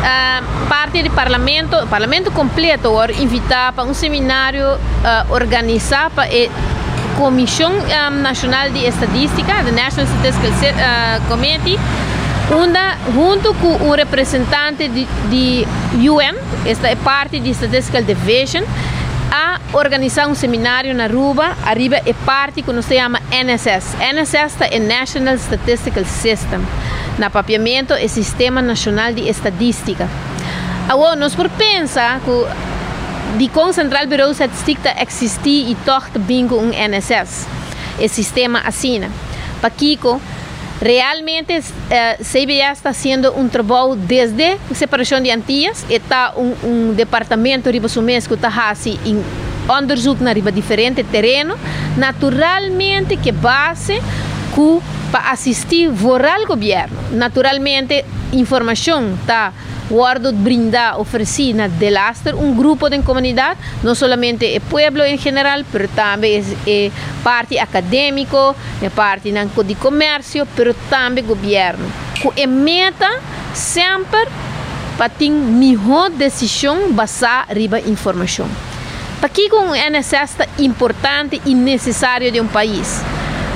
parte do parlamento completo invitar para um seminário organizado para a Comissão Nacional de Estatística, the National Statistical Committee, junto com o representante de UN, esta é parte de Statistical Division, a organizar um seminário na Aruba. Arriba é parte que nós chama NSS. NSS é National Statistical System. Na papiamento é Sistema Nacional de Estatística. Agora, nós por pensar que de com Central Bureau de Estatística existir e torta bingo um NSS. O sistema assina. Para Kiko, realmente CBS está fazendo um trabalho desde a separação de Antillas. Está um departamento riba sumês que está fazendo onderzoek na riba diferente terreno. Naturalmente que base para assistir o governo. Naturalmente informação está brindar, oferecer na Delaster grupo de comunidade, não somente o pueblo em geral, mas também é parte acadêmico, é parte de comércio, mas também governo. A meta sempre para ter melhor decisão baseada na informação. Para que o NSS é importante e necessário de um país?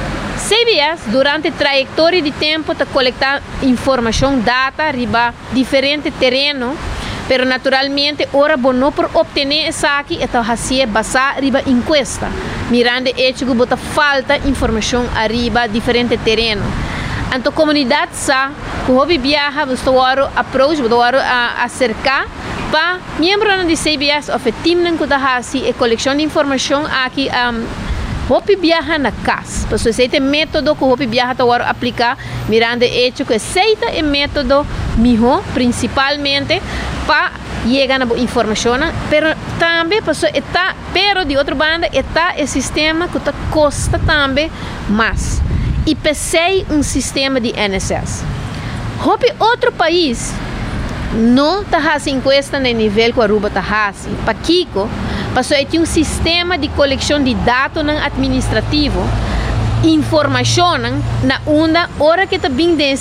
CBS, durante a trajetória de tempo, está coletando informação, data, riba diferente terreno, mas naturalmente, ora não por obter isso aqui, está fazendo baseado riba encuesta, mirando hecho que falta informação arriba diferente terreno. Então, a comunidade sabe que o viaja, você vai approach, você vai acercar para membros de CBS, ou time que está fazendo a coleção de informação aqui. Hopi viaja na casa, porque esse método que Hopi viaja está a aplicar, mirando hecho que esse é método melhor, principalmente para chegar na informação, pero também pero de outra banda está o sistema que custa também mais. E pensei sistema de NSS. Hopi outro país não está fazendo encuesta no nível que a Aruba está fazendo. Para Kiko, passou a ter sistema de coleção de dados administrativo, informação na hora que está vindo do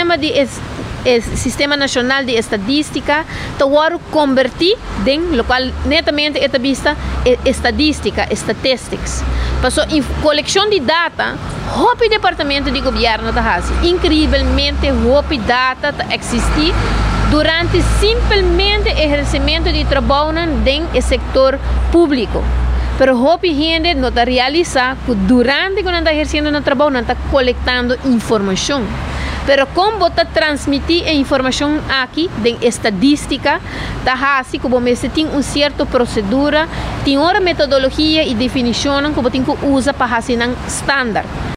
Sistema Nacional de Estatística, está convertir em local netamente é vista estadística, statistics. Passou a coleção de dados, o departamento de governo está fazendo. Incrivelmente, o data está existir durante simplesmente exercimento de trabalho no setor público. Pero hopi gente não está realizando que durante quando está exercendo o trabalho, não está coletando informação. Pero como está transmitir a informação aqui, de estadística, está assim que você tem uma certa procedura, tem uma metodologia e definição que você tem que usar para fazer um standard.